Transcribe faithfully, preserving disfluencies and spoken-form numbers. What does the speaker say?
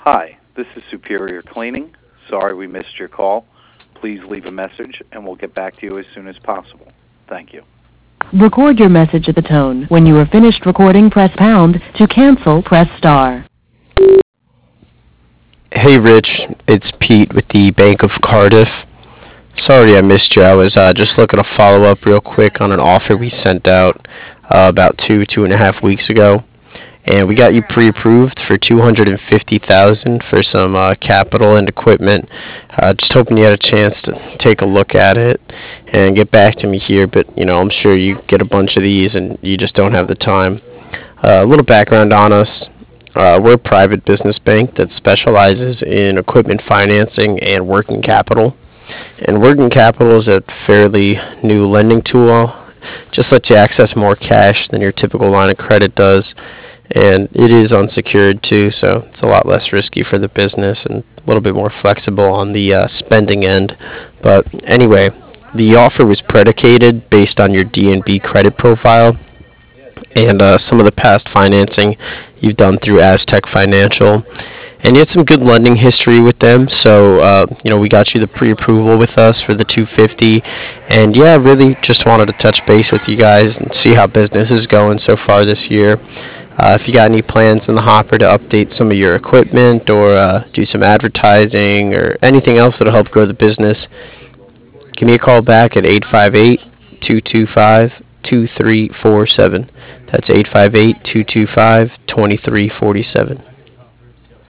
Hi, this is Superior Cleaning. Sorry we missed your call. Please leave a message and we'll get back to you as soon as possible. Thank you. Record your message at the tone. When you are finished recording, press pound. To cancel, press star. Hey Rich, it's Pete with the Bank of Cardiff. Sorry I missed you. I was uh, just looking to follow up real quick on an offer we sent out uh, about two, two and a half weeks ago. And we got you pre-approved for two hundred fifty thousand dollars for some uh, capital and equipment. Uh, just hoping you had a chance to take a look at it and get back to me here. But, you know, I'm sure you get a bunch of these and you just don't have the time. Uh, a little background on us. Uh, we're a private business bank that specializes in equipment financing and working capital. And working capital is a fairly new lending tool. Just lets you access more cash than your typical line of credit does. And it is unsecured too, so it's a lot less risky for the business and a little bit more flexible on the uh, spending end. But anyway, the offer was predicated based on your D N B credit profile and uh, some of the past financing you've done through Aztec Financial. And you had some good lending history with them, so uh, you know we got you the pre-approval with us for the two hundred fifty. And yeah, really just wanted to touch base with you guys and see how business is going so far this year. Uh, if you got any plans in the hopper to update some of your equipment or uh, do some advertising or anything else that'll help grow the business, give me a call back at eight five eight, two two five, two three four seven. That's eight five eight, two two five, two three four seven.